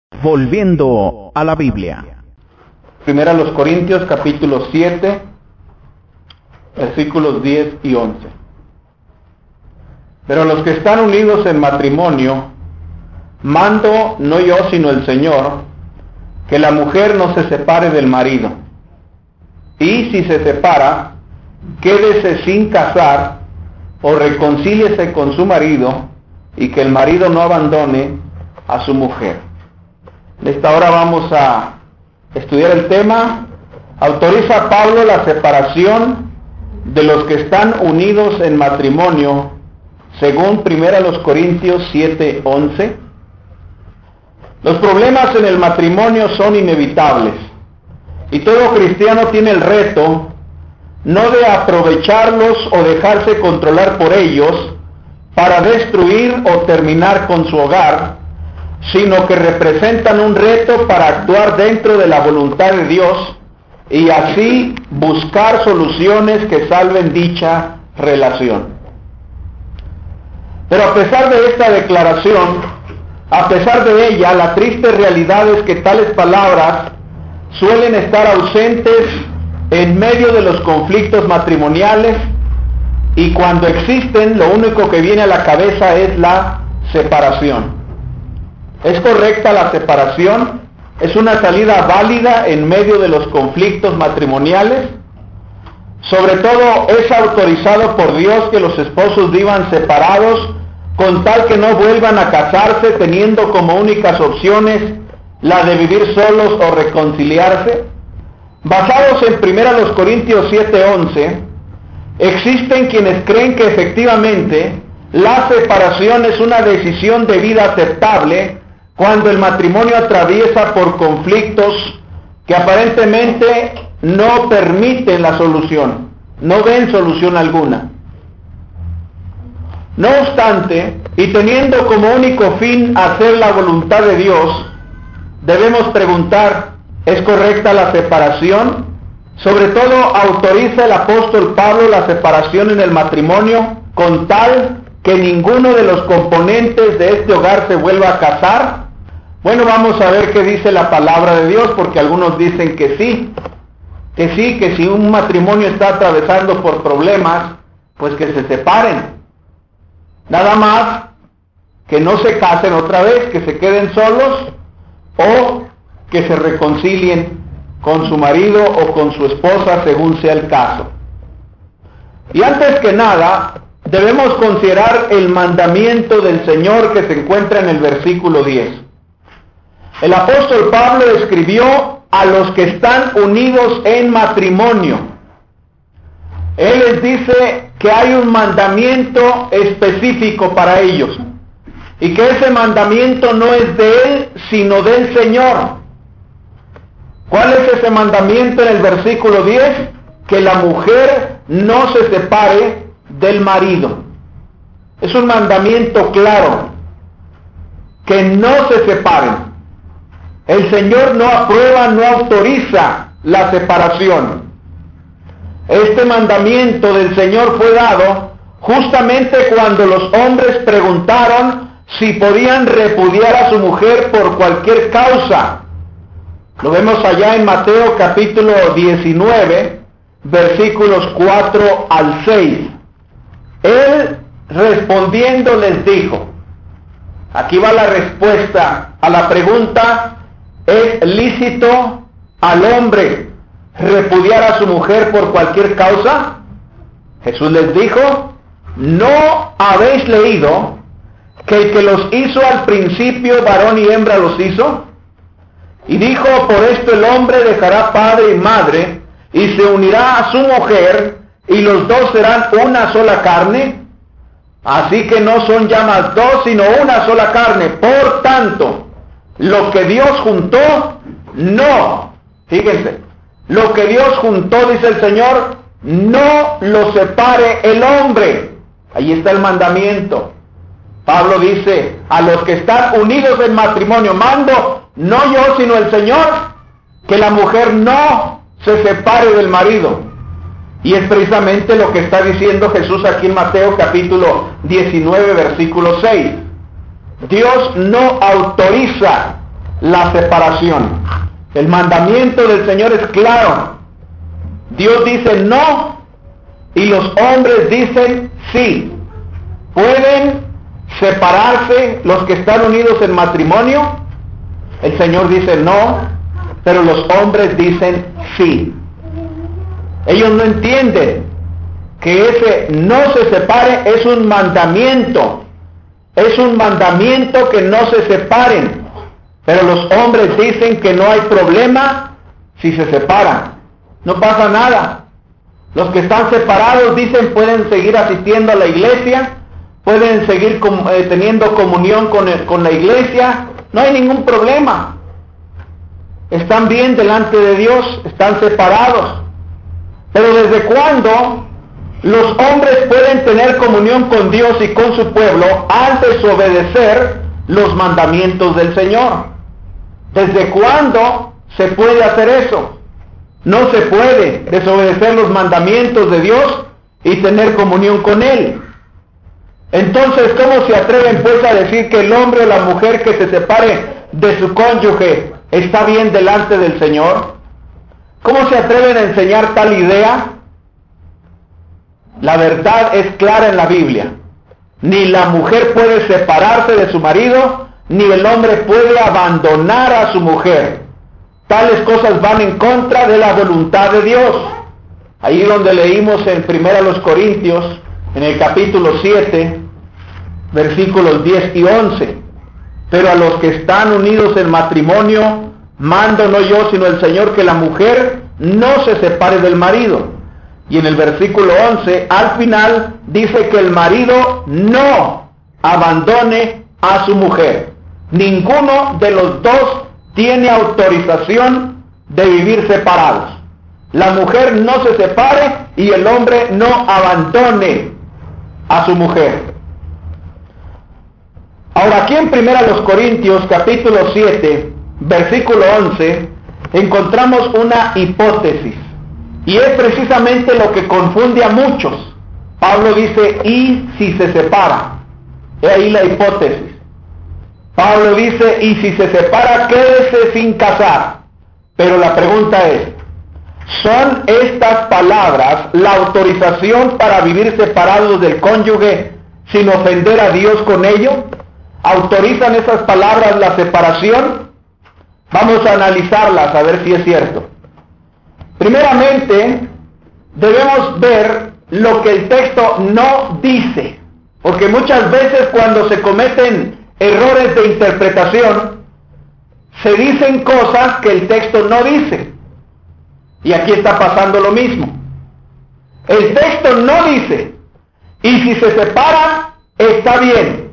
Volviendo a la Biblia. Primera a los Corintios, capítulo 7, versículos 10 y 11. Pero a los que están unidos en matrimonio, mando no yo sino el Señor, que la mujer no se separe del marido. Y si se separa, quédese sin casar o reconcíliese con su marido, y que el marido no abandone a su mujer. En esta hora vamos a estudiar el tema. Autoriza Pablo la separación de los que están unidos en matrimonio, según 1 Corintios 7:11. Los problemas en el matrimonio son inevitables, y todo cristiano tiene el reto no de aprovecharlos o dejarse controlar por ellos para destruir o terminar con su hogar, sino que representan un reto para actuar dentro de la voluntad de Dios y así buscar soluciones que salven dicha relación. Pero a pesar de esta declaración, a pesar de ella, la triste realidad es que tales palabras suelen estar ausentes en medio de los conflictos matrimoniales, y cuando existen, lo único que viene a la cabeza es la separación. ¿Es correcta la separación? ¿Es una salida válida en medio de los conflictos matrimoniales? Sobre todo, ¿es autorizado por Dios que los esposos vivan separados con tal que no vuelvan a casarse, teniendo como únicas opciones la de vivir solos o reconciliarse? Basados en 1 Corintios 7:11, existen quienes creen que efectivamente la separación es una decisión de vida aceptable cuando el matrimonio atraviesa por conflictos que aparentemente no permiten la solución, no ven solución alguna. No obstante, y teniendo como único fin hacer la voluntad de Dios, debemos preguntar, ¿es correcta la separación? Sobre todo, ¿autoriza el apóstol Pablo la separación en el matrimonio con tal que ninguno de los componentes de este hogar se vuelva a casar? Bueno, vamos a ver qué dice la palabra de Dios, porque algunos dicen que sí, que si un matrimonio está atravesando por problemas, pues que se separen. Nada más que no se casen otra vez, que se queden solos o que se reconcilien con su marido o con su esposa, según sea el caso. Y antes que nada, debemos considerar el mandamiento del Señor que se encuentra en el versículo 10. El apóstol Pablo escribió a los que están unidos en matrimonio. Él les dice que hay un mandamiento específico para ellos, y que ese mandamiento no es de él, sino del Señor. ¿Cuál es ese mandamiento en el versículo 10? Que la mujer no se separe del marido. Es un mandamiento claro, que no se separen. El Señor no aprueba, no autoriza la separación. Este mandamiento del Señor fue dado justamente cuando los hombres preguntaron si podían repudiar a su mujer por cualquier causa. Lo vemos allá en Mateo capítulo 19, versículos 4 al 6. Él respondiendo les dijo, aquí va la respuesta a la pregunta, ¿es lícito al hombre repudiar a su mujer por cualquier causa? Jesús les dijo, ¿no habéis leído que el que los hizo al principio, varón y hembra los hizo? Y dijo, por esto el hombre dejará padre y madre, y se unirá a su mujer, y los dos serán una sola carne. Así que no son ya más dos, sino una sola carne. Por tanto, lo que Dios juntó, no. Fíjense, lo que Dios juntó, dice el Señor, no lo separe el hombre. Ahí está el mandamiento. Pablo dice, a los que están unidos en matrimonio, mando, no yo, sino el Señor, que la mujer no se separe del marido. Y es precisamente lo que está diciendo Jesús aquí en Mateo capítulo 19, versículo 6. Dios no autoriza la separación. El mandamiento del Señor es claro. Dios dice no y los hombres dicen sí. ¿Pueden separarse los que están unidos en matrimonio? El Señor dice no, pero los hombres dicen sí. Ellos no entienden que ese no se separe es un mandamiento. Es un mandamiento que no se separen. Pero los hombres dicen que no hay problema si se separan. No pasa nada. Los que están separados dicen pueden seguir asistiendo a la iglesia, pueden seguir teniendo comunión con la iglesia. No hay ningún problema. Están bien delante de Dios, están separados. Pero ¿desde cuándo los hombres pueden tener comunión con Dios y con su pueblo al desobedecer los mandamientos del Señor? ¿Desde cuándo se puede hacer eso? No se puede desobedecer los mandamientos de Dios y tener comunión con Él. Entonces, ¿cómo se atreven pues a decir que el hombre o la mujer que se separe de su cónyuge está bien delante del Señor? ¿Cómo se atreven a enseñar tal idea? La verdad es clara en la Biblia. Ni la mujer puede separarse de su marido, ni el hombre puede abandonar a su mujer. Tales cosas van en contra de la voluntad de Dios. Ahí donde leímos en 1 Corintios, en el capítulo 7, versículos 10 y 11. Pero a los que están unidos en matrimonio, mando no yo, sino el Señor, que la mujer no se separe del marido. Y en el versículo 11, al final, dice que el marido no abandone a su mujer. Ninguno de los dos tiene autorización de vivir separados. La mujer no se separe y el hombre no abandone a su mujer. Ahora aquí en 1 Corintios capítulo 7, versículo 11, encontramos una hipótesis. Y es precisamente lo que confunde a muchos. Pablo dice, ¿y si se separa? He ahí la hipótesis. Pablo dice, y si se separa, quédese sin casar. Pero la pregunta es, ¿son estas palabras la autorización para vivir separados del cónyuge sin ofender a Dios con ello? ¿Autorizan esas palabras la separación? Vamos a analizarlas a ver si es cierto. Primeramente, debemos ver lo que el texto no dice, porque muchas veces cuando se cometen errores de interpretación, se dicen cosas que el texto no dice. Y aquí está pasando lo mismo. El texto no dice, y si se separa, está bien.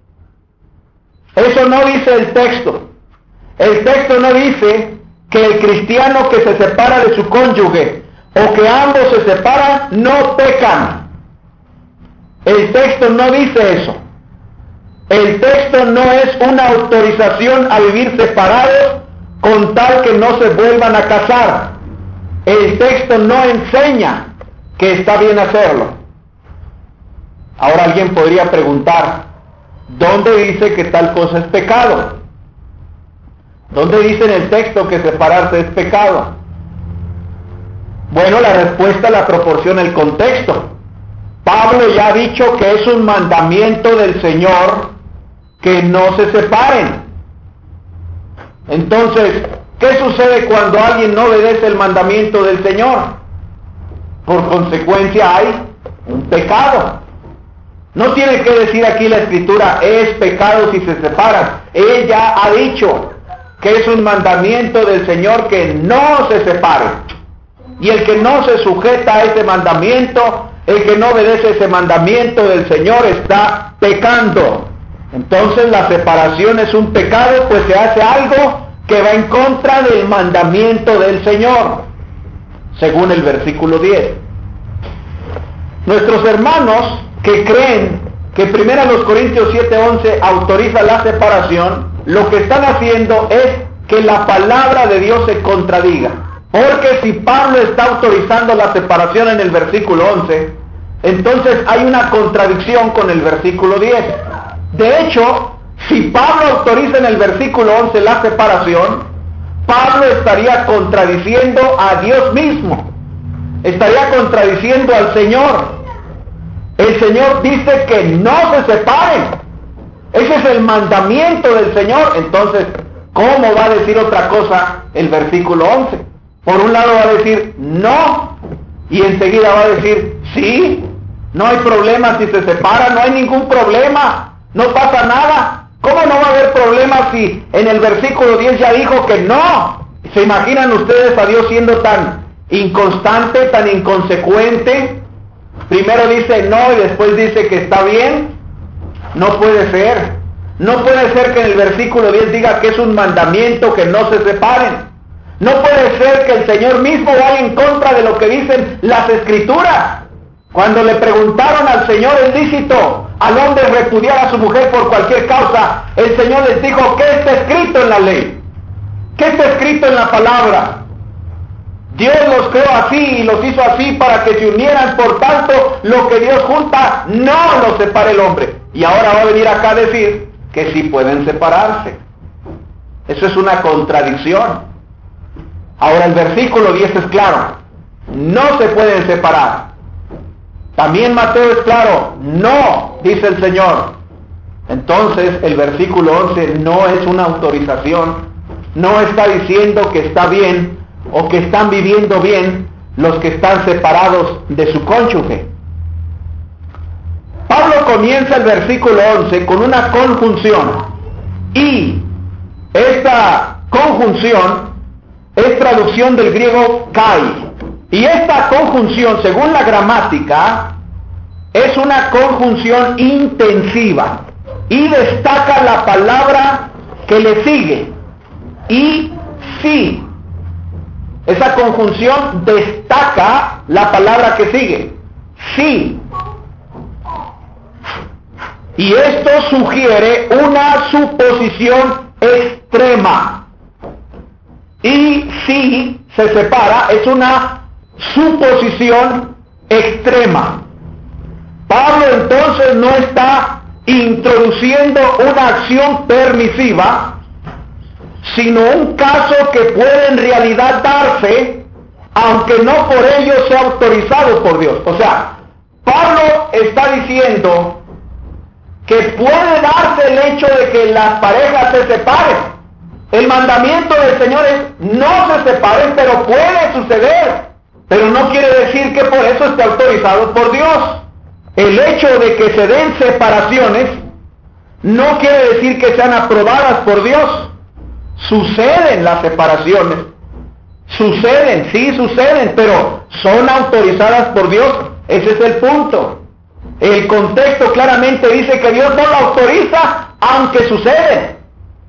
Eso no dice el texto. El texto no dice que el cristiano que se separa de su cónyuge o que ambos se separan no pecan. El texto no dice eso. El texto no es una autorización a vivir separados con tal que no se vuelvan a casar. El texto no enseña que está bien hacerlo. Ahora alguien podría preguntar, ¿dónde dice que tal cosa es pecado? ¿Dónde dice en el texto que separarse es pecado? Bueno, la respuesta la proporciona el contexto. Pablo ya ha dicho que es un mandamiento del Señor que no se separen. Entonces, ¿qué sucede cuando alguien no obedece el mandamiento del Señor? Por consecuencia hay un pecado. No tiene que decir aquí la Escritura, es pecado si se separan. Él ya ha dicho que es un mandamiento del Señor que no se separe. Y el que no se sujeta a ese mandamiento, el que no obedece ese mandamiento del Señor, está pecando. Entonces la separación es un pecado, pues se hace algo que va en contra del mandamiento del Señor, según el versículo 10. Nuestros hermanos que creen que 1 Corintios 7:11 autoriza la separación, lo que están haciendo es que la palabra de Dios se contradiga. Porque si Pablo está autorizando la separación en el versículo 11, entonces hay una contradicción con el versículo 10. De hecho, Si Pablo autoriza en el versículo 11 la separación, Pablo estaría contradiciendo a Dios mismo, estaría contradiciendo al Señor. El Señor dice que no se separen. Ese es el mandamiento del Señor. Entonces, ¿cómo va a decir otra cosa el versículo 11? Por un lado va a decir no, y enseguida va a decir sí, no hay problema si se separan, no hay ningún problema, no pasa nada. ¿Cómo no va a haber problema si en el versículo 10 ya dijo que no? ¿Se imaginan ustedes a Dios siendo tan inconstante, tan inconsecuente? Primero dice no y después dice que está bien. No puede ser. No puede ser que en el versículo 10 diga que es un mandamiento que no se separen. No puede ser que el Señor mismo vaya en contra de lo que dicen las Escrituras. Cuando le preguntaron al Señor el lícito al hombre repudiar a su mujer por cualquier causa, el Señor les dijo, ¿qué está escrito en la ley? ¿Qué está escrito en la palabra? Dios los creó así y los hizo así para que se unieran, por tanto, lo que Dios junta, no lo separe el hombre. Y ahora va a venir acá a decir que sí pueden separarse. Eso es una contradicción. Ahora el versículo 10 es claro, no se pueden separar. También Mateo es claro, no, dice el Señor. Entonces el versículo 11 no es una autorización, no está diciendo que está bien o que están viviendo bien los que están separados de su cónyuge. Pablo comienza el versículo 11 con una conjunción, y esta conjunción es traducción del griego kai, y esta conjunción, según la gramática, es una conjunción intensiva y destaca la palabra que le sigue, y sí. Esa conjunción destaca la palabra que sigue, sí. Y esto sugiere una suposición extrema. Y si se separa, es una suposición extrema. Pablo entonces no está introduciendo una acción permisiva, sino un caso que puede en realidad darse, aunque no por ello sea autorizado por Dios. O sea, Pablo está diciendo que puede darse el hecho de que las parejas se separen. El mandamiento del Señor es no se separen, pero puede suceder. Pero no quiere decir que por eso esté autorizado por Dios. El hecho de que se den separaciones no quiere decir que sean aprobadas por Dios. Suceden las separaciones. Suceden, sí suceden, pero ¿son autorizadas por Dios? Ese es el punto. El contexto claramente dice que Dios no lo autoriza, aunque suceden.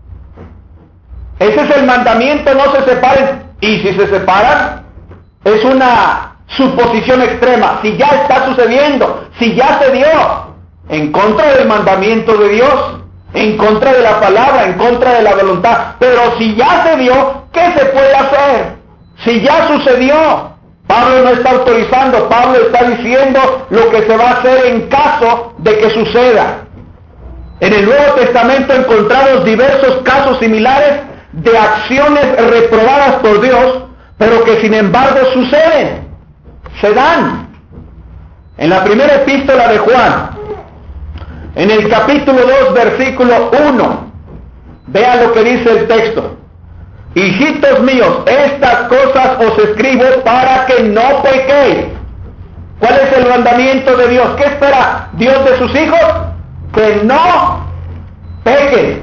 Ese es el mandamiento, no se separen. Y si se separan, es una suposición extrema. Si ya está sucediendo, si ya se dio, en contra del mandamiento de Dios, en contra de la palabra, en contra de la voluntad. Pero si ya se dio, ¿qué se puede hacer? Si ya sucedió, Pablo no está autorizando, Pablo está diciendo lo que se va a hacer en caso de que suceda. En el Nuevo Testamento encontramos diversos casos similares de acciones reprobadas por Dios, pero que sin embargo suceden, se dan. En la primera epístola de Juan, en el capítulo 2, versículo 1, vean lo que dice el texto. Hijitos míos, estas cosas os escribo para que no pequéis. ¿Cuál es el mandamiento de Dios? ¿Qué espera Dios de sus hijos? Que no pequen.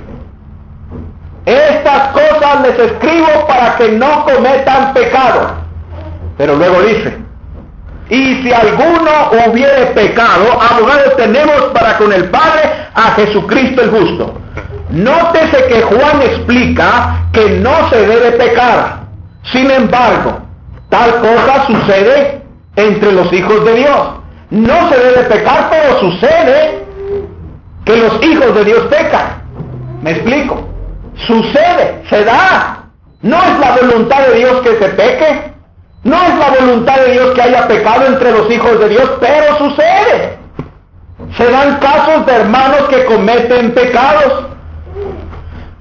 Estas cosas les escribo para que no cometan pecado. Pero luego dice, y si alguno hubiere pecado, abogado tenemos para con el Padre a Jesucristo el justo. Nótese que Juan explica que no se debe pecar. Sin embargo, tal cosa sucede entre los hijos de Dios. No se debe pecar, pero sucede que los hijos de Dios pecan. ¿Me explico? Sucede, se da. No es la voluntad de Dios que se peque. No es la voluntad de Dios que haya pecado entre los hijos de Dios, pero sucede. Se dan casos de hermanos que cometen pecados.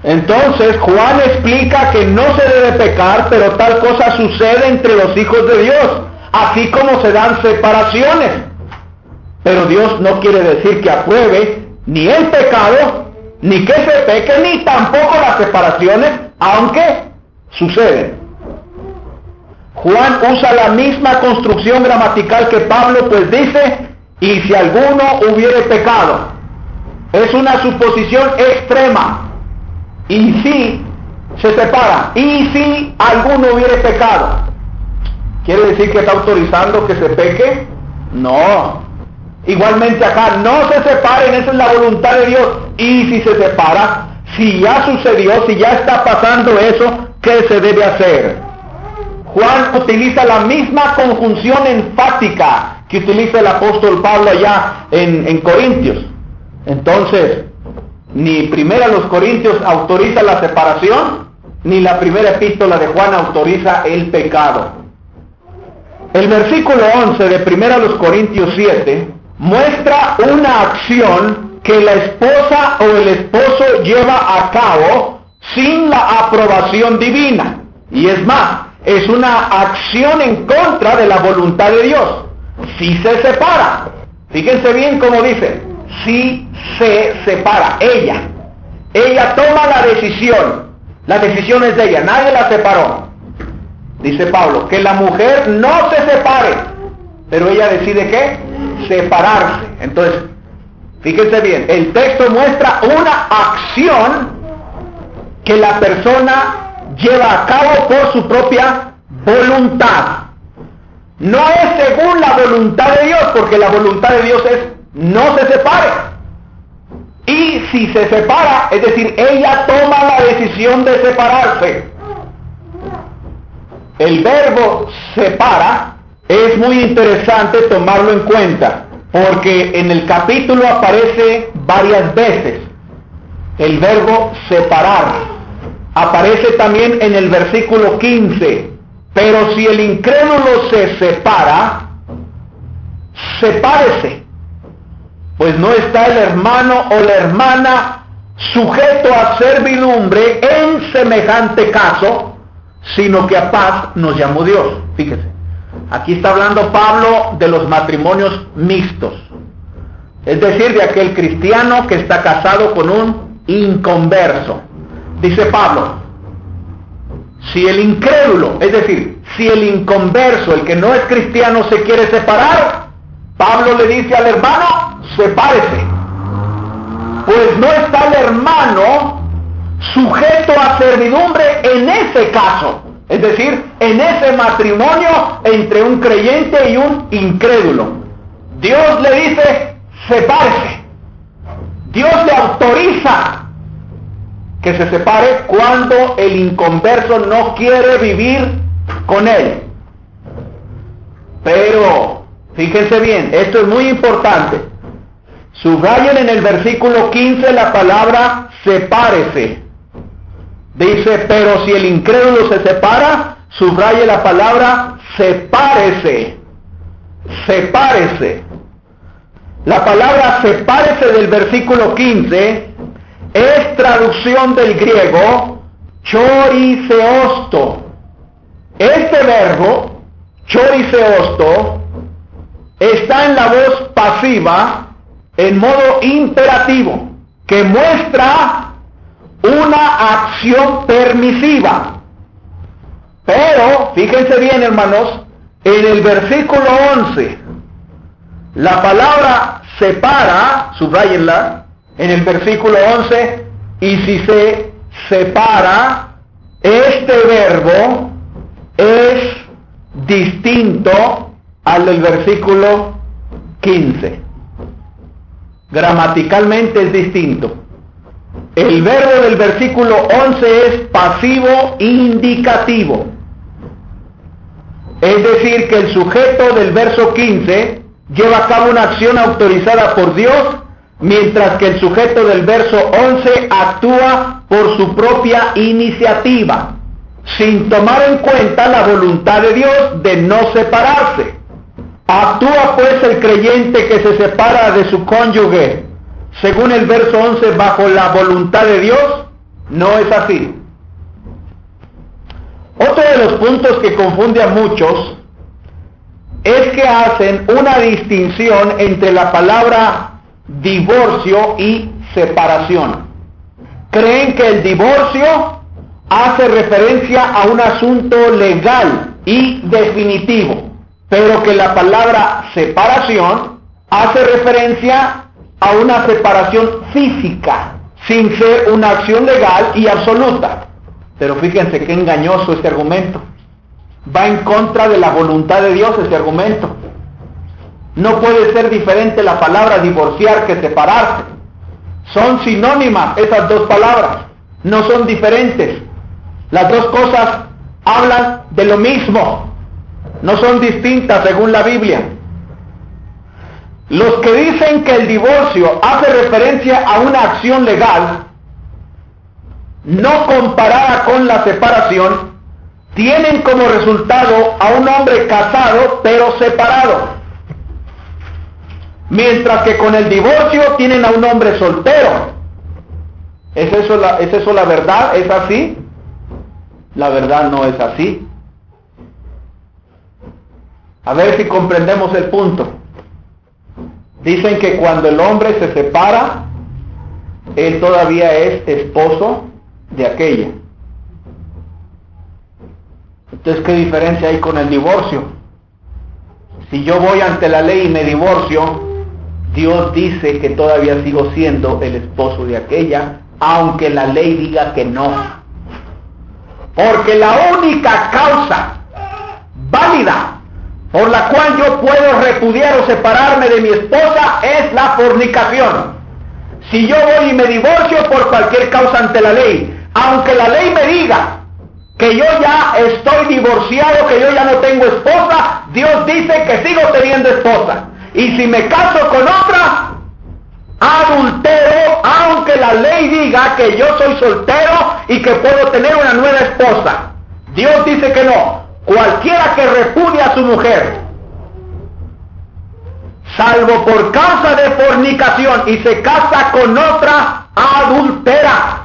Entonces Juan explica que no se debe pecar, pero tal cosa sucede entre los hijos de Dios, así como se dan separaciones. Pero Dios no quiere decir que apruebe ni el pecado, ni que se peque, ni tampoco las separaciones, aunque suceden. Juan usa la misma construcción gramatical que Pablo, pues dice, y si alguno hubiere pecado. Es una suposición extrema. Y si se separa, y si alguno hubiere pecado. ¿Quiere decir que está autorizando que se peque? No. Igualmente acá, no se separen, esa es la voluntad de Dios. Y si se separa, si ya sucedió, si ya está pasando eso, ¿qué se debe hacer? Juan utiliza la misma conjunción enfática que utiliza el apóstol Pablo allá en Corintios. Entonces, ni primera los Corintios autoriza la separación, ni la primera epístola de Juan autoriza el pecado. El versículo 11 de primera los Corintios 7 muestra una acción que la esposa o el esposo lleva a cabo sin la aprobación divina. Y es más, es una acción en contra de la voluntad de Dios. Si se separa, fíjense bien cómo dice, si se separa, ella toma la decisión es de ella, nadie la separó. Dice Pablo, que la mujer no se separe, pero ella decide ¿qué? Separarse. Entonces, fíjense bien, el texto muestra una acción que la persona lleva a cabo por su propia voluntad. No es según la voluntad de Dios, porque la voluntad de Dios es no se separe. Y si se separa, es decir, ella toma la decisión de separarse. El verbo separa es muy interesante tomarlo en cuenta, porque en el capítulo aparece varias veces el verbo separar. Aparece también en el versículo 15, pero si el incrédulo se separa, sepárese, pues no está el hermano o la hermana sujeto a servidumbre en semejante caso, sino que a paz nos llamó Dios. Fíjese, aquí está hablando Pablo de los matrimonios mixtos, es decir, de aquel cristiano que está casado con un inconverso. Dice Pablo, si el incrédulo, es decir, si el inconverso, el que no es cristiano, se quiere separar, Pablo le dice al hermano, sepárese, pues no está el hermano sujeto a servidumbre en ese caso, es decir, en ese matrimonio entre un creyente y un incrédulo. Dios le dice, sepárese. Dios le autoriza que se separe cuando el inconverso no quiere vivir con él. Pero, fíjense bien, esto es muy importante. Subrayen en el versículo 15 la palabra sepárese. Dice, pero si el incrédulo se separa, subraye la palabra sepárese. Sepárese. La palabra sepárese del versículo 15 es traducción del griego choriseosto. Este verbo, choriseosto, está en la voz pasiva en modo imperativo, que muestra una acción permisiva. Pero, fíjense bien, hermanos, en el versículo 11, la palabra separa, subrayenla, en el versículo 11, y si se separa, este verbo es distinto al del versículo 15. Gramaticalmente es distinto. El verbo del versículo 11 es pasivo indicativo. Es decir, que el sujeto del verso 15 lleva a cabo una acción autorizada por Dios, mientras que el sujeto del verso 11 actúa por su propia iniciativa, sin tomar en cuenta la voluntad de Dios de no separarse. Actúa pues el creyente que se separa de su cónyuge, según el verso 11, bajo la voluntad de Dios. No es así. Otro de los puntos que confunde a muchos es que hacen una distinción entre la palabra divorcio y separación. Creen que el divorcio hace referencia a un asunto legal y definitivo, pero que la palabra separación hace referencia a una separación física, sin ser una acción legal y absoluta. Pero fíjense qué engañoso este argumento. Va en contra de la voluntad de Dios este argumento. No puede ser diferente la palabra divorciar que separarse. Son sinónimas esas dos palabras, no son diferentes. Las dos cosas hablan de lo mismo, no son distintas según la Biblia. Los que dicen que el divorcio hace referencia a una acción legal, no comparada con la separación, tienen como resultado a un hombre casado pero separado. Mientras que con el divorcio tienen a un hombre soltero. ¿Es eso la verdad? ¿Es así? La verdad no es así. A ver si comprendemos el punto. Dicen que cuando el hombre se separa, él todavía es esposo de aquella. Entonces, ¿qué diferencia hay con el divorcio? Si yo voy ante la ley y me divorcio, Dios dice que todavía sigo siendo el esposo de aquella, aunque la ley diga que no. Porque la única causa válida por la cual yo puedo repudiar o separarme de mi esposa es la fornicación. Si yo voy y me divorcio por cualquier causa ante la ley, aunque la ley me diga que yo ya estoy divorciado, que yo ya no tengo esposa, Dios dice que sigo teniendo esposa. Y si me caso con otra, adultero, aunque la ley diga que yo soy soltero y que puedo tener una nueva esposa. Dios dice que no. Cualquiera que repudia a su mujer, salvo por causa de fornicación, y se casa con otra, adultera.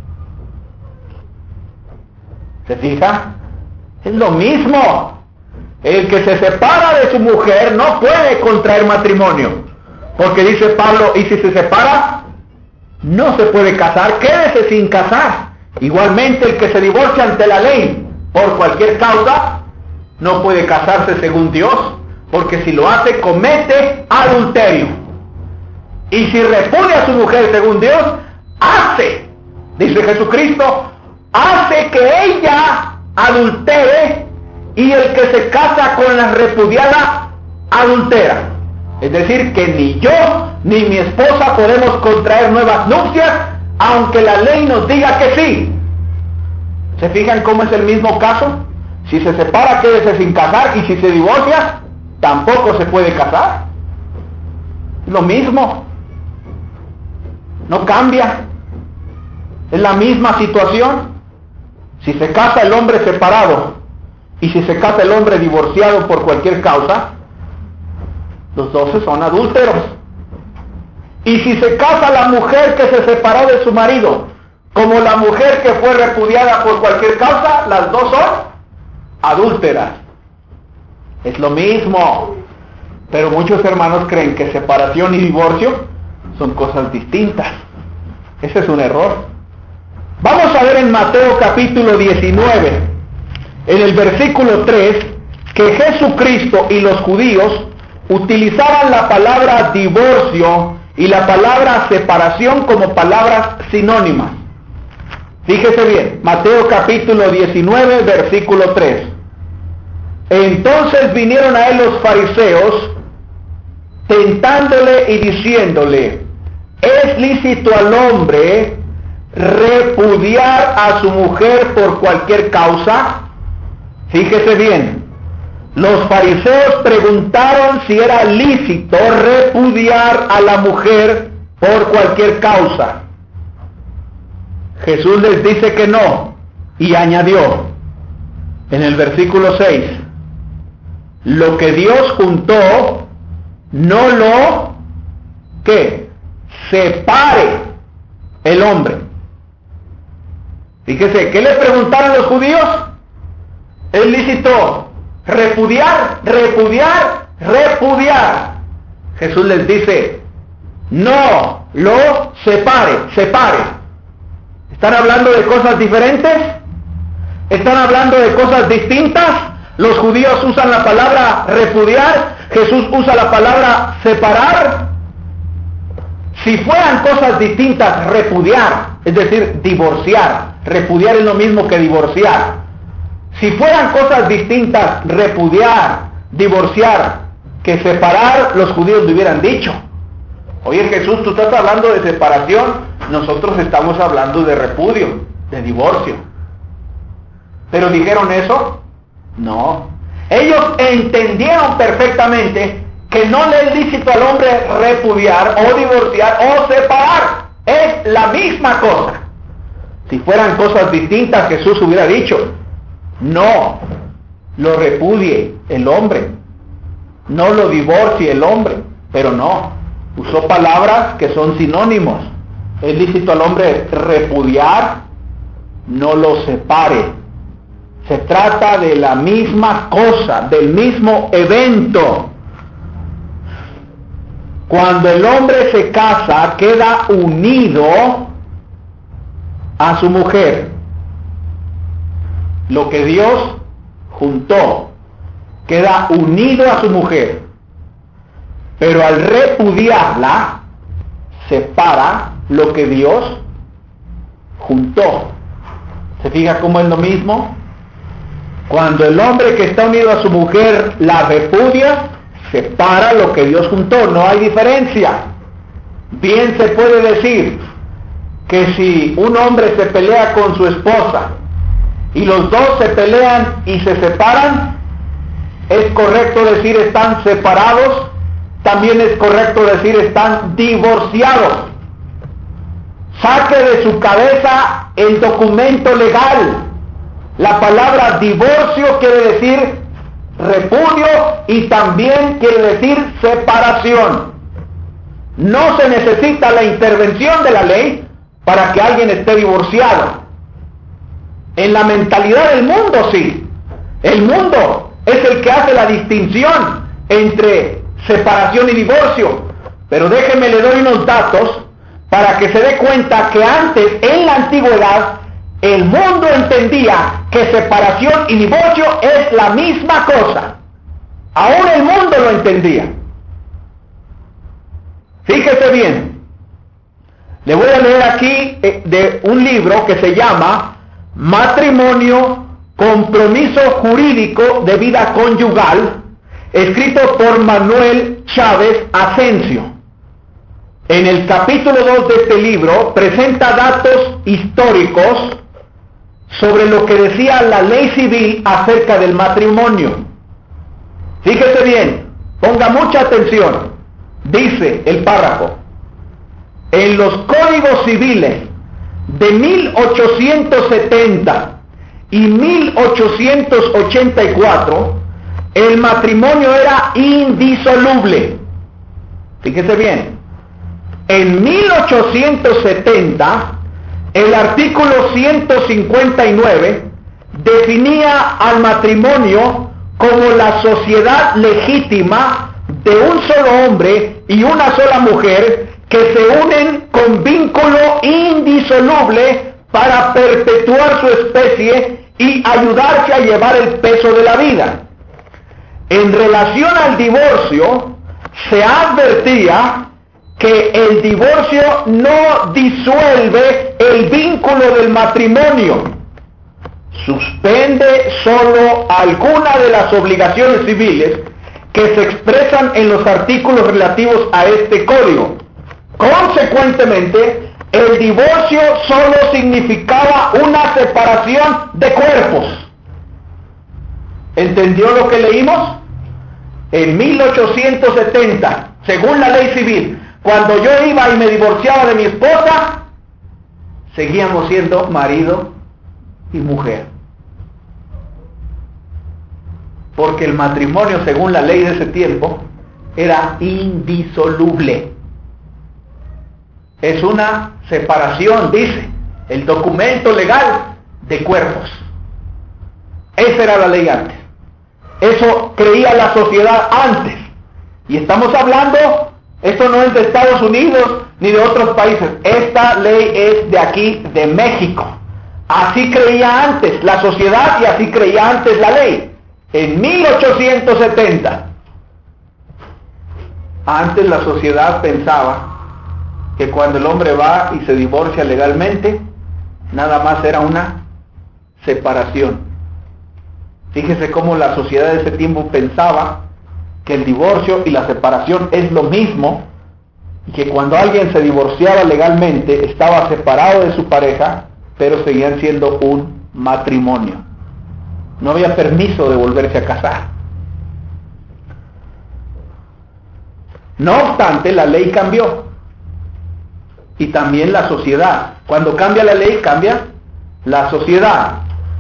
¿Se fija? Es lo mismo. El que se separa de su mujer no puede contraer matrimonio, porque dice Pablo, y si se separa, no se puede casar, quédese sin casar. Igualmente el que se divorcia ante la ley por cualquier causa, no puede casarse según Dios, porque si lo hace, comete adulterio. Y si repudia a su mujer según Dios, hace, dice Jesucristo, hace que ella adultere, y el que se casa con la repudiada, adultera. Es decir, que ni yo ni mi esposa podemos contraer nuevas nupcias, aunque la ley nos diga que sí. ¿Se fijan cómo es el mismo caso? Si se separa, quédese sin casar, y si se divorcia, tampoco se puede casar. Lo mismo. No cambia. Es la misma situación. Si se casa el hombre separado y si se casa el hombre divorciado por cualquier causa, los dos son adúlteros. Y si se casa la mujer que se separó de su marido, como la mujer que fue repudiada por cualquier causa, las dos son adúlteras. Es lo mismo. Pero muchos hermanos creen que separación y divorcio son cosas distintas. Ese es un error. Vamos a ver en Mateo capítulo 19, en el versículo 3, que Jesucristo y los judíos utilizaban la palabra divorcio y la palabra separación como palabras sinónimas. Fíjese bien, Mateo capítulo 19, versículo 3. Entonces vinieron a él los fariseos, tentándole y diciéndole, ¿es lícito al hombre repudiar a su mujer por cualquier causa? Fíjese bien, los fariseos preguntaron si era lícito repudiar a la mujer por cualquier causa. Jesús les dice que no, y añadió en el versículo 6, lo que Dios juntó, no lo que separe el hombre. Fíjese, ¿qué le preguntaron los judíos? ¿Es lícito repudiar, repudiar, repudiar? Jesús les dice, no lo separe, separe. ¿Están hablando de cosas diferentes? ¿Están hablando de cosas distintas? Los judíos usan la palabra repudiar, Jesús usa la palabra separar. Si fueran cosas distintas, repudiar, es decir, divorciar. Repudiar es lo mismo que divorciar. Si fueran cosas distintas, repudiar, divorciar, que separar, los judíos le hubieran dicho, oye Jesús, tú estás hablando de separación, nosotros estamos hablando de repudio, de divorcio. ¿Pero dijeron eso? No. Ellos entendieron perfectamente que no le es lícito al hombre repudiar o divorciar o separar. Es la misma cosa. Si fueran cosas distintas, Jesús hubiera dicho, no lo repudie el hombre, no lo divorcie el hombre, pero no. Usó palabras que son sinónimos. Es lícito al hombre repudiar, no lo separe. Se trata de la misma cosa, del mismo evento. Cuando el hombre se casa, queda unido a su mujer. Lo que Dios juntó, queda unido a su mujer. Pero al repudiarla, separa lo que Dios juntó. ¿Se fija cómo es lo mismo? Cuando el hombre que está unido a su mujer la repudia, separa lo que Dios juntó, no hay diferencia. Bien se puede decir que si un hombre se pelea con su esposa y los dos se pelean y se separan, es correcto decir están separados, también es correcto decir están divorciados. Saque de su cabeza el documento legal. La palabra divorcio quiere decir repudio y también quiere decir separación. No se necesita la intervención de la ley para que alguien esté divorciado. En la mentalidad del mundo sí. El mundo es el que hace la distinción entre separación y divorcio. Pero déjeme le doy unos datos para que se dé cuenta que antes, en la antigüedad, el mundo entendía que separación y divorcio es la misma cosa. Aún el mundo lo entendía. Fíjese bien. Le voy a leer aquí de un libro que se llama Matrimonio, Compromiso Jurídico de Vida Conyugal, escrito por Manuel Chávez Asensio. En el capítulo 2 de este libro presenta datos históricos sobre lo que decía la ley civil acerca del matrimonio. Fíjese bien, ponga mucha atención. Dice el párrafo: en los códigos civiles de 1870 y 1884, el matrimonio era indisoluble. Fíjese bien, en 1870, el artículo 159 definía al matrimonio como la sociedad legítima de un solo hombre y una sola mujer que se unen con vínculo indisoluble para perpetuar su especie y ayudarse a llevar el peso de la vida. En relación al divorcio, se advertía que el divorcio no disuelve el vínculo del matrimonio, suspende solo alguna de las obligaciones civiles que se expresan en los artículos relativos a este código. Consecuentemente, el divorcio solo significaba una separación de cuerpos. ¿Entendió lo que leímos? En 1870, según la ley civil, cuando yo iba y me divorciaba de mi esposa, seguíamos siendo marido y mujer. Porque el matrimonio, según la ley de ese tiempo, era indisoluble. Es una separación, dice el documento legal, de cuerpos. Esa era la ley antes. Eso creía la sociedad antes. Y estamos hablando, esto no es de Estados Unidos ni de otros países. Esta ley es de aquí, de México. Así creía antes la sociedad y así creía antes la ley. En 1870. Antes la sociedad pensaba que cuando el hombre va y se divorcia legalmente, nada más era una separación. Fíjese cómo la sociedad de ese tiempo pensaba que el divorcio y la separación es lo mismo, y que cuando alguien se divorciaba legalmente estaba separado de su pareja, pero seguían siendo un matrimonio. No había permiso de volverse a casar. No obstante, la ley cambió. Y también la sociedad. Cuando cambia la ley, cambia la sociedad.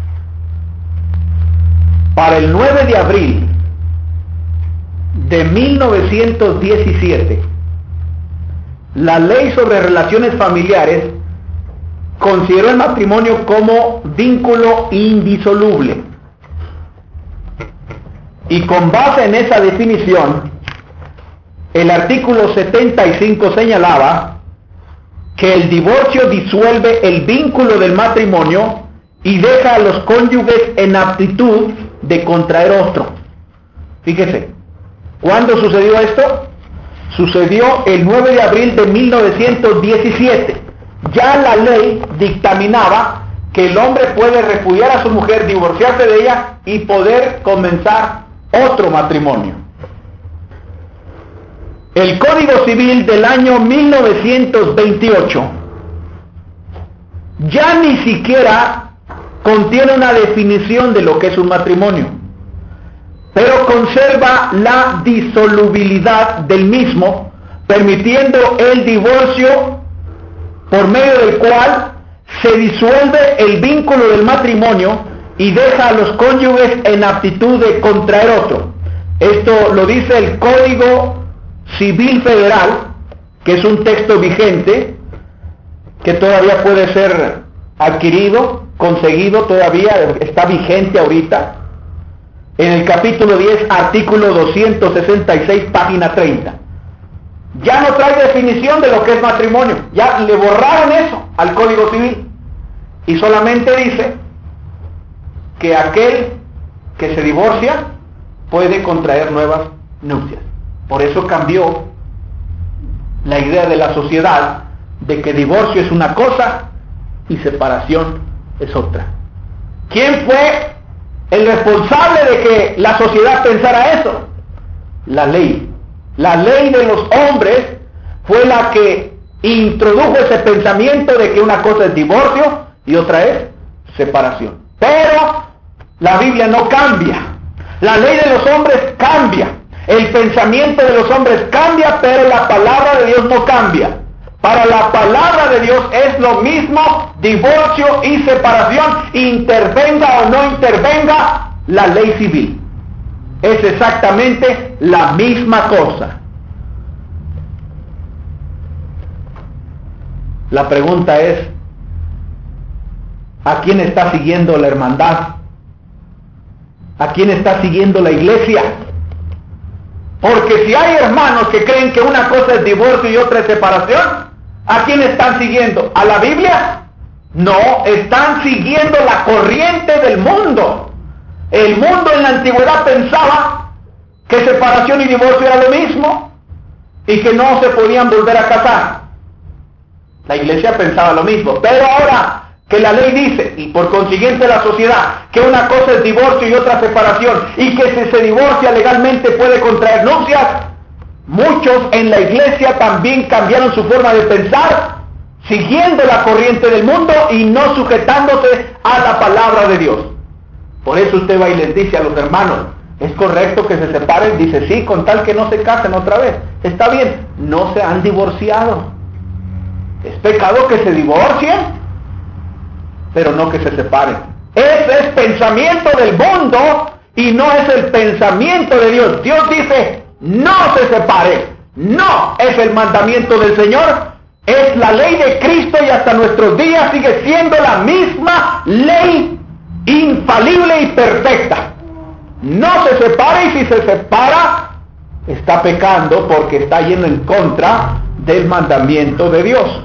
Para el 9 de abril de 1917, la ley sobre relaciones familiares consideró el matrimonio como vínculo indisoluble. Y con base en esa definición, el artículo 75 señalaba que el divorcio disuelve el vínculo del matrimonio y deja a los cónyuges en aptitud de contraer otro. Fíjese, ¿cuándo sucedió esto? Sucedió el 9 de abril de 1917. Ya la ley dictaminaba que el hombre puede repudiar a su mujer, divorciarse de ella y poder comenzar otro matrimonio. El Código Civil del año 1928 ya ni siquiera contiene una definición de lo que es un matrimonio, pero conserva la disolubilidad del mismo, permitiendo el divorcio por medio del cual se disuelve el vínculo del matrimonio y deja a los cónyuges en aptitud de contraer otro. Esto lo dice el Código Civil Federal, que es un texto vigente, que todavía puede ser adquirido, conseguido, todavía está vigente ahorita, en el capítulo 10, artículo 266, página 30. Ya no trae definición de lo que es matrimonio, ya le borraron eso al Código Civil, y solamente dice que aquel que se divorcia puede contraer nuevas nupcias. Por eso cambió la idea de la sociedad de que divorcio es una cosa y separación es otra. ¿Quién fue el responsable de que la sociedad pensara eso? La ley. La ley de los hombres fue la que introdujo ese pensamiento de que una cosa es divorcio y otra es separación. Pero la Biblia no cambia. La ley de los hombres cambia. El pensamiento de los hombres cambia, pero la palabra de Dios no cambia. Para la palabra de Dios es lo mismo divorcio y separación, intervenga o no intervenga la ley civil. Es exactamente la misma cosa. La pregunta es, ¿a quién está siguiendo la hermandad? ¿A quién está siguiendo la iglesia? Porque si hay hermanos que creen que una cosa es divorcio y otra es separación, ¿a quién están siguiendo? ¿A la Biblia? No, están siguiendo la corriente del mundo. El mundo en la antigüedad pensaba que separación y divorcio era lo mismo y que no se podían volver a casar. La iglesia pensaba lo mismo, pero ahora que la ley dice, y por consiguiente la sociedad, que una cosa es divorcio y otra separación, y que si se divorcia legalmente puede contraer nupcias, muchos en la iglesia también cambiaron su forma de pensar, siguiendo la corriente del mundo y no sujetándose a la palabra de Dios. Por eso usted va y les dice a los hermanos, ¿es correcto que se separen? Dice, sí, con tal que no se casen otra vez. Está bien, no se han divorciado. ¿Es pecado que se divorcien? Pero no que se separen. Ese es pensamiento del mundo y no es el pensamiento de Dios. Dios dice, no se separen. No es el mandamiento del Señor Es la ley de Cristo y hasta nuestros días sigue siendo la misma ley infalible y perfecta. No se separa, y si se separa, está pecando porque está yendo en contra del mandamiento de Dios.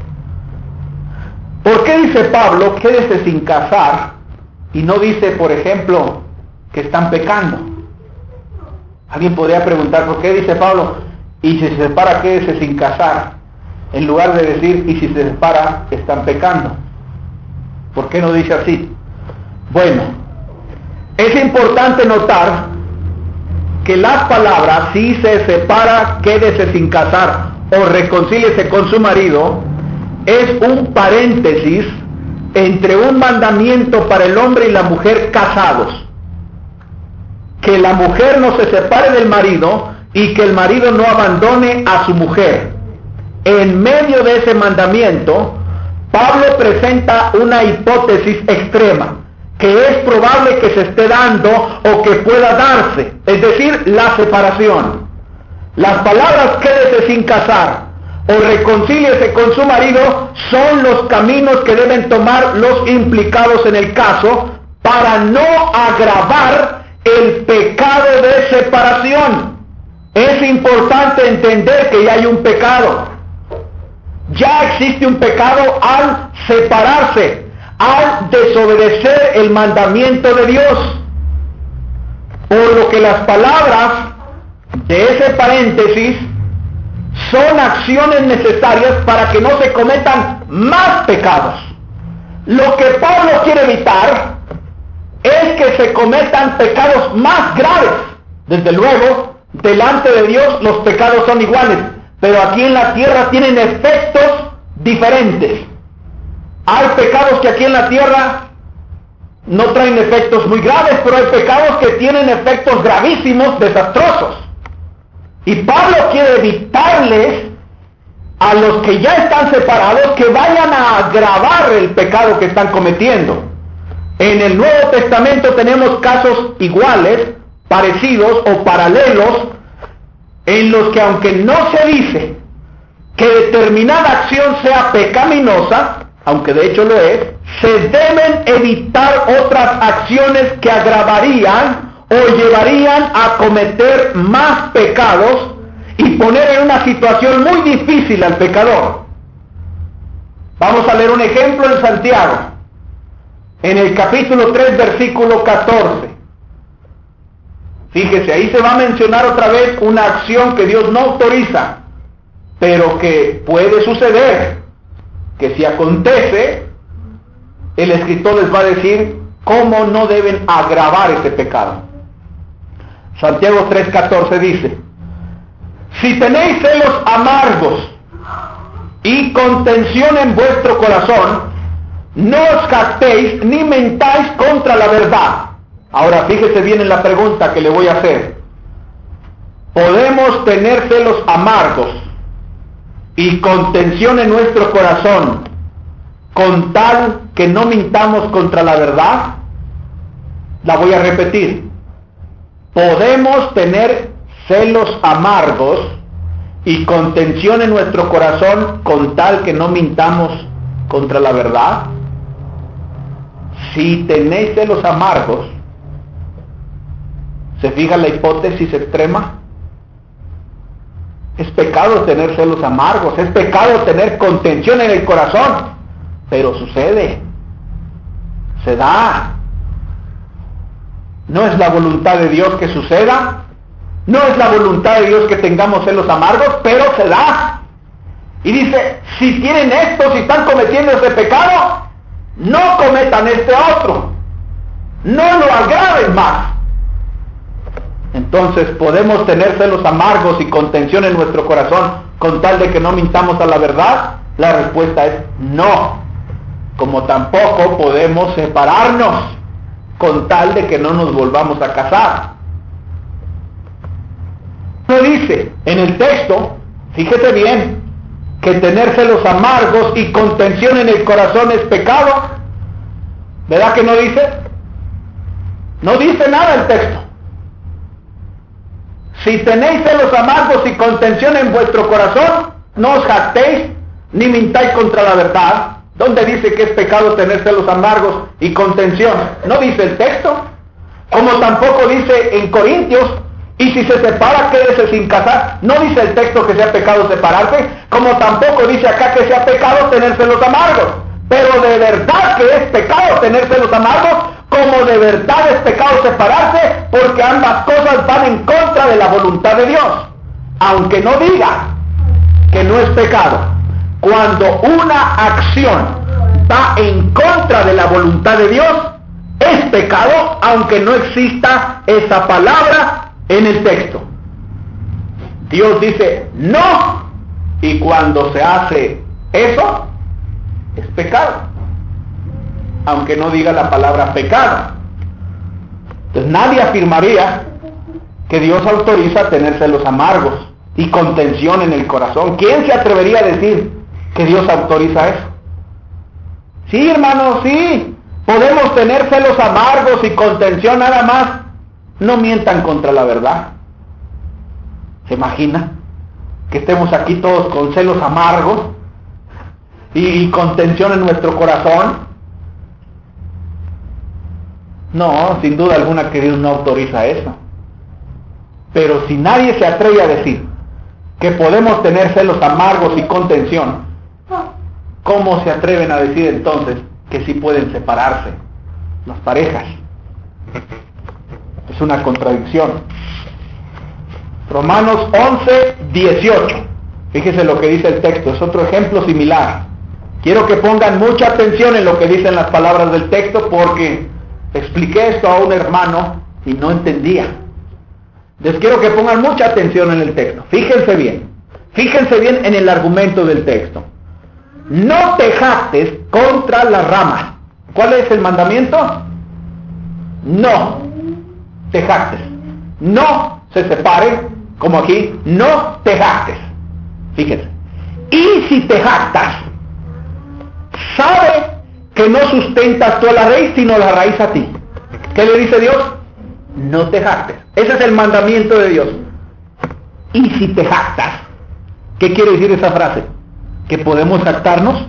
¿Por qué dice Pablo, quédese sin casar? Y no dice, por ejemplo, que están pecando. Alguien podría preguntar, ¿por qué dice Pablo, y si se separa, quédese sin casar? En lugar de decir, y si se separa, están pecando. ¿Por qué no dice así? Bueno, es importante notar que las palabras, si se separa, quédese sin casar, o reconcíliese con su marido, es un paréntesis entre un mandamiento para el hombre y la mujer casados. Que la mujer no se separe del marido y que el marido no abandone a su mujer. En medio de ese mandamiento, Pablo presenta una hipótesis extrema, que es probable que se esté dando o que pueda darse, es decir, la separación. Las palabras quédese sin casar o reconcíliese con su marido son los caminos que deben tomar los implicados en el caso para no agravar el pecado de separación. Es importante entender que ya hay un pecado. Ya existe un pecado al separarse, al desobedecer el mandamiento de Dios. Por lo que las palabras de ese paréntesis son acciones necesarias para que no se cometan más pecados. Lo que Pablo quiere evitar es que se cometan pecados más graves. Desde luego, delante de Dios los pecados son iguales, pero aquí en la tierra tienen efectos diferentes. Hay pecados que aquí en la tierra no traen efectos muy graves, pero hay pecados que tienen efectos gravísimos, desastrosos. Y Pablo quiere evitarles a los que ya están separados que vayan a agravar el pecado que están cometiendo. En el Nuevo Testamento tenemos casos iguales, parecidos o paralelos, en los que aunque no se dice que determinada acción sea pecaminosa, aunque de hecho lo es, se deben evitar otras acciones que agravarían o llevarían a cometer más pecados y poner en una situación muy difícil al pecador. Vamos a leer un ejemplo en Santiago, en el capítulo 3, versículo 14. Fíjese, ahí se va a mencionar otra vez una acción que Dios no autoriza, pero que puede suceder, que si acontece, el escritor les va a decir cómo no deben agravar ese pecado. Santiago 3:14 dice: si tenéis celos amargos y contención en vuestro corazón, no os jactéis ni mentáis contra la verdad. Ahora fíjese bien en la pregunta que le voy a hacer. ¿Podemos tener celos amargos y contención en nuestro corazón con tal que no mintamos contra la verdad? La voy a repetir. ¿Podemos tener celos amargos y contención en nuestro corazón con tal que no mintamos contra la verdad? Si tenéis celos amargos, ¿se fija la hipótesis extrema? Es pecado tener celos amargos, es pecado tener contención en el corazón, pero sucede, se da. No es la voluntad de Dios que suceda, no es la voluntad de Dios que tengamos celos amargos, pero se da. Y dice, si tienen esto, si están cometiendo ese pecado, no cometan este otro, no lo agraven más. Entonces, ¿podemos tener celos amargos y contención en nuestro corazón con tal de que no mintamos a la verdad? La respuesta es no. Como tampoco podemos separarnos con tal de que no nos volvamos a casar. No dice en el texto, fíjese bien, que tener celos amargos y contención en el corazón es pecado. ¿Verdad que no dice? No dice nada el texto. Si tenéis celos amargos y contención en vuestro corazón, no os jactéis ni mintáis contra la verdad. ¿Dónde dice que es pecado tener celos amargos y contención? No dice el texto. Como tampoco dice en Corintios, y si se separa, quédese sin casar. No dice el texto que sea pecado separarse, como tampoco dice acá que sea pecado tener celos amargos. Pero de verdad que es pecado tener celos amargos, como de verdad es pecado separarse, porque ambas cosas van en contra de la voluntad de Dios. Aunque no diga que no es pecado, cuando una acción va en contra de la voluntad de Dios, es pecado, aunque no exista esa palabra en el texto. Dios dice no, y cuando se hace eso, es pecado, aunque no diga la palabra pecado. Entonces nadie afirmaría que Dios autoriza tener celos amargos y contención en el corazón. ¿Quién se atrevería a decir que Dios autoriza eso? Sí, hermanos, sí, podemos tener celos amargos y contención, nada más no mientan contra la verdad. ¿Se imagina que estemos aquí todos con celos amargos y contención en nuestro corazón? No, sin duda alguna que Dios no autoriza eso. Pero si nadie se atreve a decir que podemos tener celos amargos y contención, ¿cómo se atreven a decir entonces que sí pueden separarse las parejas? Es una contradicción. Romanos 11, 18. Fíjese lo que dice el texto, es otro ejemplo similar. Quiero que pongan mucha atención en lo que dicen las palabras del texto, porque expliqué esto a un hermano y no entendía. Les quiero que pongan mucha atención en el texto. Fíjense bien en el argumento del texto. No te jactes contra las ramas. ¿Cuál es el mandamiento? No te jactes. No se separen, como aquí, no te jactes. Fíjense. Y si te jactas, sabe que no sustentas tú a la raíz, sino la raíz a ti. ¿Qué le dice Dios? No te jactes. Ese es el mandamiento de Dios. Y si te jactas, ¿qué quiere decir esa frase? ¿Que podemos jactarnos?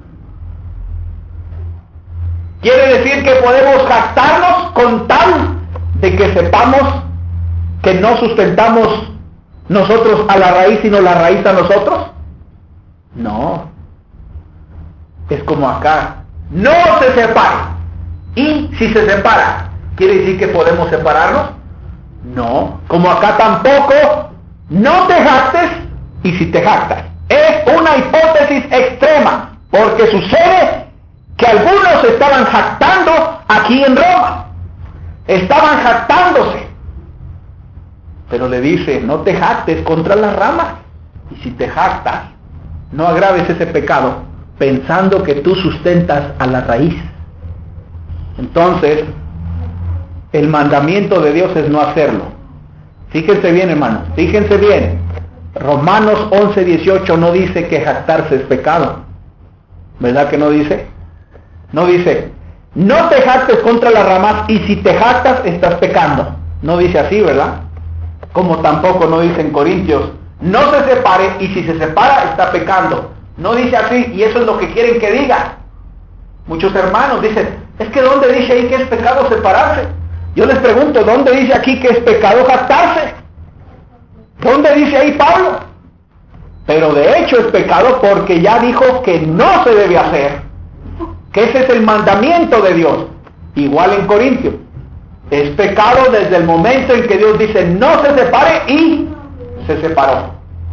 Quiere decir que podemos jactarnos con tal de que sepamos que no sustentamos nosotros a la raíz, sino la raíz a nosotros. No. Es como acá. No se separe. Y si se separa, ¿quiere decir que podemos separarnos? No. Como acá tampoco. No te jactes, y si te jactas. Es una hipótesis extrema, porque sucede que algunos estaban jactando aquí en Roma. Estaban jactándose. Pero le dice, no te jactes contra las ramas. Y si te jactas, no agraves ese pecado pensando que tú sustentas a la raíz. Entonces, el mandamiento de Dios es no hacerlo. Fíjense bien, hermanos, fíjense bien. Romanos 11, 18 no dice que jactarse es pecado. ¿Verdad que no dice? No dice, no te jactes contra las ramas, y si te jactas estás pecando. No dice así, ¿verdad? Como tampoco no dice en Corintios, no se separe, y si se separa está pecando. No dice así, y eso es lo que quieren que diga. Muchos hermanos dicen, es que ¿dónde dice ahí que es pecado separarse? Yo les pregunto, ¿dónde dice aquí que es pecado jactarse? ¿Dónde dice ahí Pablo? Pero de hecho es pecado porque ya dijo que no se debe hacer, que ese es el mandamiento de Dios. Igual en Corintios, es pecado desde el momento en que Dios dice no se separe, y se separó.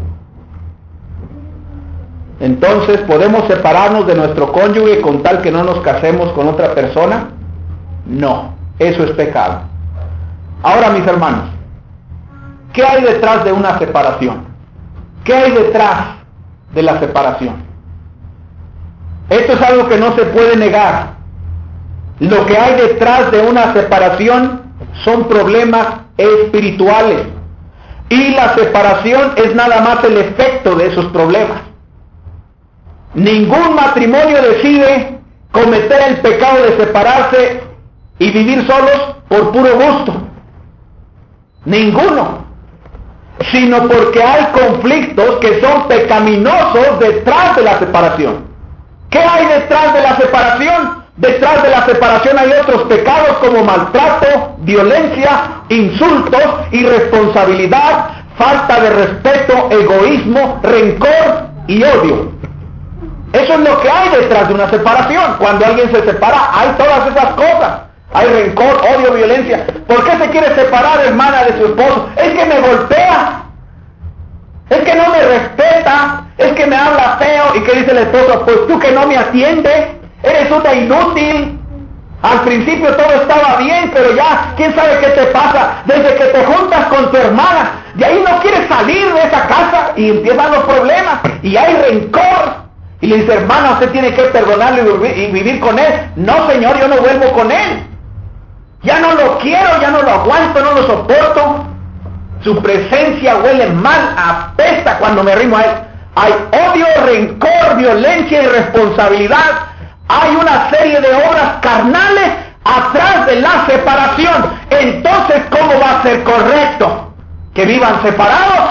Entonces, ¿podemos separarnos de nuestro cónyuge con tal que no nos casemos con otra persona? No, eso es pecado. Ahora, mis hermanos, ¿qué hay detrás de una separación? ¿Qué hay detrás de la separación? Esto es algo que no se puede negar. Lo que hay detrás de una separación son problemas espirituales. Y la separación es nada más el efecto de esos problemas. Ningún matrimonio decide cometer el pecado de separarse y vivir solos por puro gusto. Ninguno. sino porque hay conflictos que son pecaminosos detrás de la separación. ¿Qué hay detrás de la separación? Detrás de la separación hay otros pecados como maltrato, violencia, insultos, irresponsabilidad, falta de respeto, egoísmo, rencor y odio. Eso es lo que hay detrás de una separación. Cuando alguien se separa, hay todas esas cosas. Hay rencor, odio, violencia. ¿Por qué se quiere separar, hermana, de su esposo? Es que me golpea. Es que no me respeta. Es que me habla feo. ¿Y qué dice el esposo? Pues tú que no me atiendes. Eres una inútil. Al principio todo estaba bien, pero ya, ¿quién sabe qué te pasa? Desde que te juntas con tu hermana, de ahí no quieres salir de esa casa y empiezan los problemas. Y hay rencor. Y le dice, hermana, usted tiene que perdonarlo y vivir con él. No, señor, yo no vuelvo con él. Ya no lo quiero, ya no lo aguanto, no lo soporto. Su presencia huele mal, apesta cuando me arrimo a él. Hay odio, rencor, violencia, irresponsabilidad. Hay una serie de obras carnales atrás de la separación. Entonces, ¿cómo va a ser correcto que vivan separados?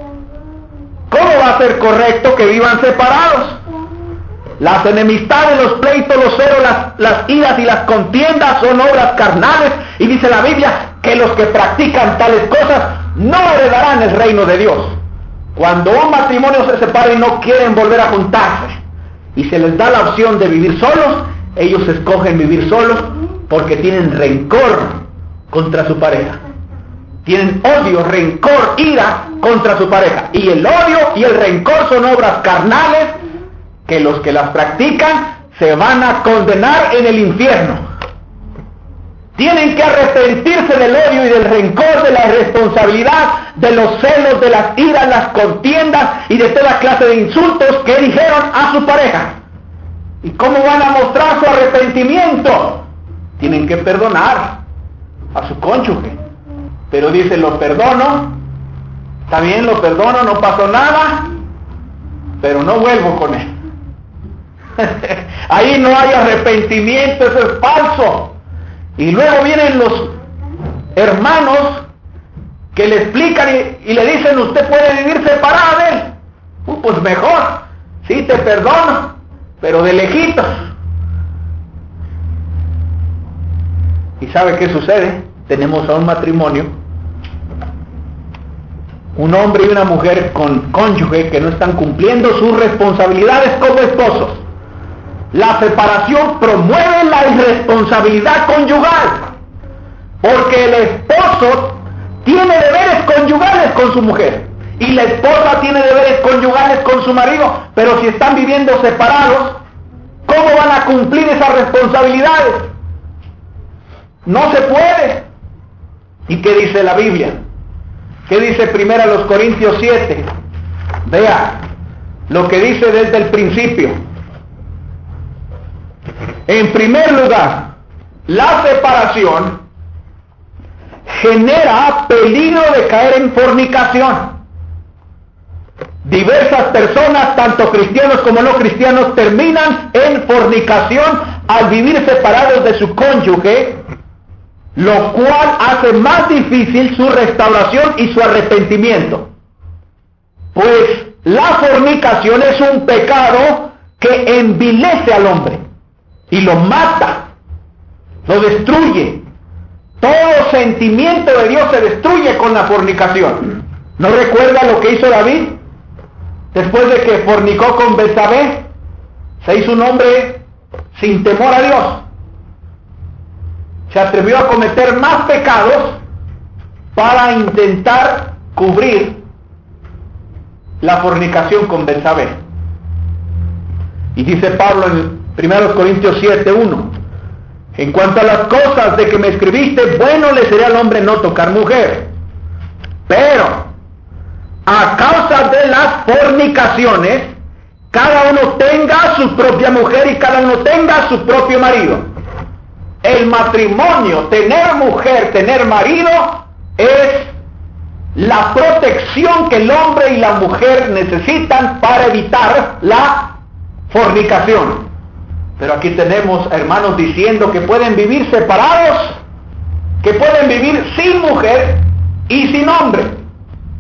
¿Cómo va a ser correcto que vivan separados? Las enemistades, los pleitos, los celos, las iras y las contiendas son obras carnales, y dice la Biblia que los que practican tales cosas no heredarán el reino de Dios. Cuando un matrimonio se separa y no quieren volver a juntarse y se les da la opción de vivir solos, ellos escogen vivir solos porque tienen rencor contra su pareja. Tienen odio, rencor, ira contra su pareja. Y el odio y el rencor son obras carnales que los que las practican se van a condenar en el infierno. Tienen que arrepentirse del odio y del rencor, de la irresponsabilidad, de los celos, de las iras, las contiendas y de toda clase de insultos que dijeron a su pareja. ¿Y cómo van a mostrar su arrepentimiento? Tienen que perdonar a su cónyuge. Pero dice, lo perdono, está bien, lo perdono, no pasó nada, pero no vuelvo con él. Ahí no hay arrepentimiento, eso es falso. Y luego vienen los hermanos que le explican y le dicen, usted puede vivir separada de él. Pues mejor, sí te perdono, pero de lejitos. ¿Y sabe qué sucede? Tenemos a un matrimonio, un hombre y una mujer con cónyuge que no están cumpliendo sus responsabilidades como esposos. La separación promueve la irresponsabilidad conyugal, porque el esposo tiene deberes conyugales con su mujer y la esposa tiene deberes conyugales con su marido, pero si están viviendo separados, ¿cómo van a cumplir esas responsabilidades? No se puede. ¿Y qué dice la Biblia? ¿Qué dice 1 Corintios 7? Vea lo que dice desde el principio. En primer lugar, la separación genera peligro de caer en fornicación. Diversas personas, tanto cristianos como no cristianos, terminan en fornicación al vivir separados de su cónyuge, lo cual hace más difícil su restauración y su arrepentimiento. Pues la fornicación es un pecado que envilece al hombre y lo mata, lo destruye. Todo sentimiento de Dios se destruye con la fornicación. ¿No recuerda lo que hizo David? Después de que fornicó con Betsabé, se hizo un hombre sin temor a Dios. Se atrevió a cometer más pecados para intentar cubrir la fornicación con Betsabé. Y dice Pablo en 1 Corintios 7:1, en cuanto a las cosas de que me escribiste, bueno le sería al hombre no tocar mujer, pero a causa de las fornicaciones, cada uno tenga su propia mujer y cada uno tenga su propio marido. El matrimonio, tener mujer, tener marido, es la protección que el hombre y la mujer necesitan para evitar la fornicación. Pero aquí tenemos hermanos diciendo que pueden vivir separados, que pueden vivir sin mujer y sin hombre.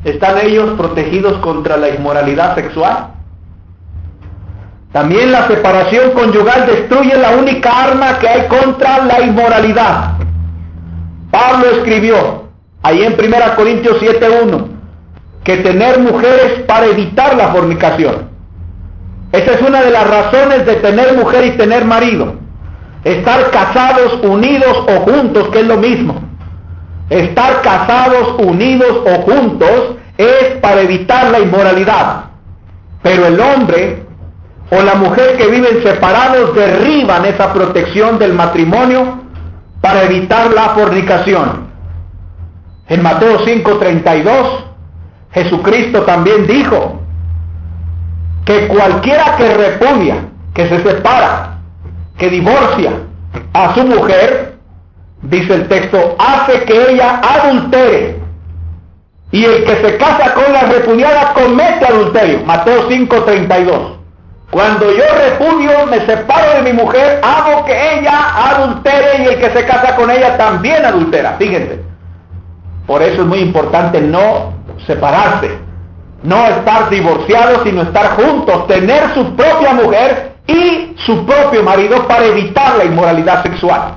¿Están ellos protegidos contra la inmoralidad sexual? También la separación conyugal destruye la única arma que hay contra la inmoralidad. Pablo escribió ahí en 1 Corintios 7:1 que tener mujeres para evitar la fornicación. Esa es una de las razones de tener mujer y tener marido. Estar casados, unidos o juntos, que es lo mismo. Estar casados, unidos o juntos es para evitar la inmoralidad. Pero el hombre o la mujer que viven separados derriban esa protección del matrimonio para evitar la fornicación. En Mateo 5:32, Jesucristo también dijo que cualquiera que repudia, que se separa, que divorcia a su mujer, dice el texto, hace que ella adultere. Y el que se casa con la repudiada comete adulterio. Mateo 5:32. Cuando yo repudio, me separo de mi mujer, hago que ella adultere y el que se casa con ella también adultera. Fíjense. Por eso es muy importante no separarse, no estar divorciados, sino estar juntos, tener su propia mujer y su propio marido para evitar la inmoralidad sexual.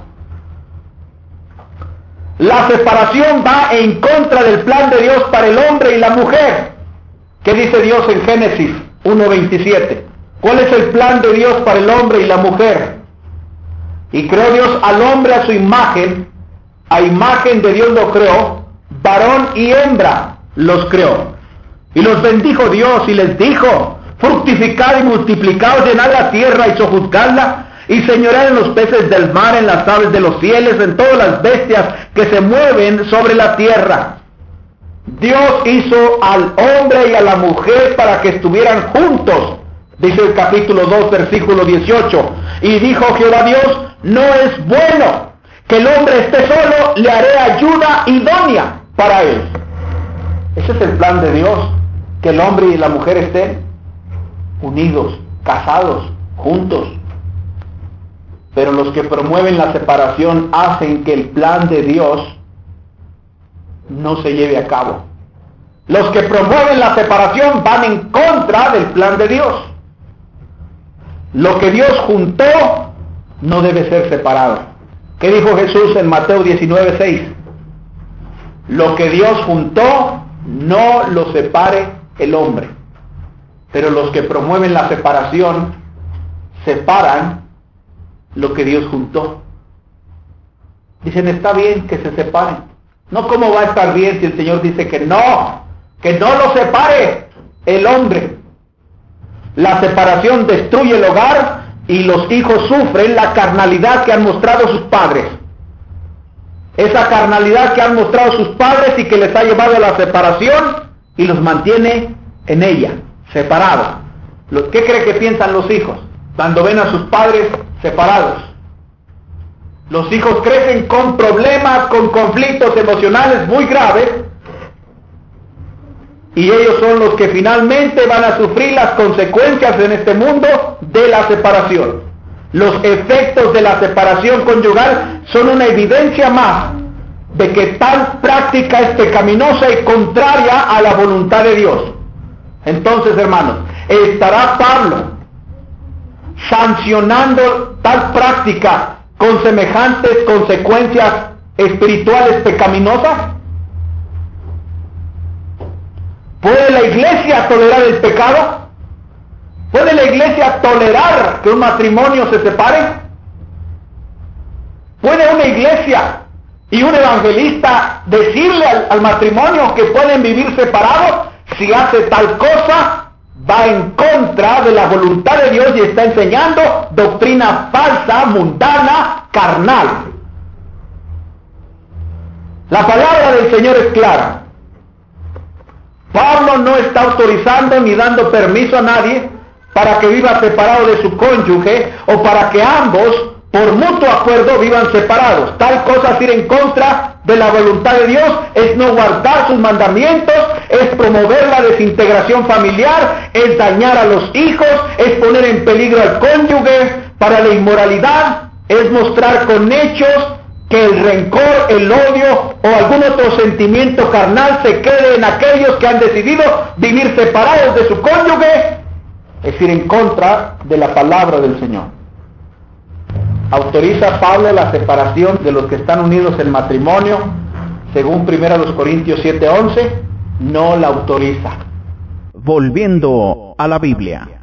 La separación va en contra del plan de Dios para el hombre y la mujer. ¿Qué dice Dios en Génesis 1:27? ¿Cuál es el plan de Dios para el hombre y la mujer? Y creó Dios al hombre a su imagen, a imagen de Dios lo creó, varón y hembra los creó. Y los bendijo Dios y les dijo, fructificad y multiplicaos, llenad la tierra y sojuzgadla, y señoread en los peces del mar, en las aves de los cielos, en todas las bestias que se mueven sobre la tierra. Dios hizo al hombre y a la mujer para que estuvieran juntos, dice el capítulo 2, versículo 18. Y dijo Jehová Dios, no es bueno que el hombre esté solo, le haré ayuda idónea para él. Ese es el plan de Dios, que el hombre y la mujer estén unidos, casados, juntos. Pero los que promueven la separación hacen que el plan de Dios no se lleve a cabo. Los que promueven la separación van en contra del plan de Dios. Lo que Dios juntó no debe ser separado. ¿Qué dijo Jesús en Mateo 19:6? Lo que Dios juntó no lo separe el hombre. Pero los que promueven la separación separan lo que Dios juntó. Dicen, está bien que se separen. No, ¿cómo va a estar bien si el Señor dice que no lo separe el hombre? La separación destruye el hogar y los hijos sufren la carnalidad que han mostrado sus padres. Esa carnalidad que han mostrado sus padres y que les ha llevado a la separación y los mantiene en ella, separados. ¿Qué cree que piensan los hijos cuando ven a sus padres separados? Los hijos crecen con problemas, con conflictos emocionales muy graves, y ellos son los que finalmente van a sufrir las consecuencias en este mundo de la separación. Los efectos de la separación conyugal son una evidencia más de que tal práctica es pecaminosa y contraria a la voluntad de Dios. Entonces, hermanos, ¿estará Pablo sancionando tal práctica con semejantes consecuencias espirituales pecaminosas? ¿Puede la iglesia tolerar el pecado? ¿Puede la iglesia tolerar que un matrimonio se separe? ¿Puede una iglesia y un evangelista decirle al matrimonio que pueden vivir separados? Si hace tal cosa, va en contra de la voluntad de Dios y está enseñando doctrina falsa, mundana, carnal. La palabra del Señor es clara. Pablo no está autorizando ni dando permiso a nadie para que viva separado de su cónyuge o para que ambos, por mutuo acuerdo, vivan separados. Tal cosa es ir en contra de la voluntad de Dios, es no guardar sus mandamientos, es promover la desintegración familiar, es dañar a los hijos, es poner en peligro al cónyuge para la inmoralidad, es mostrar con hechos que el rencor, el odio o algún otro sentimiento carnal se quede en aquellos que han decidido vivir separados de su cónyuge, es decir, en contra de la palabra del Señor. ¿Autoriza Pablo la separación de los que están unidos en matrimonio? Según 1 Corintios 7:11, no la autoriza. Volviendo a la Biblia.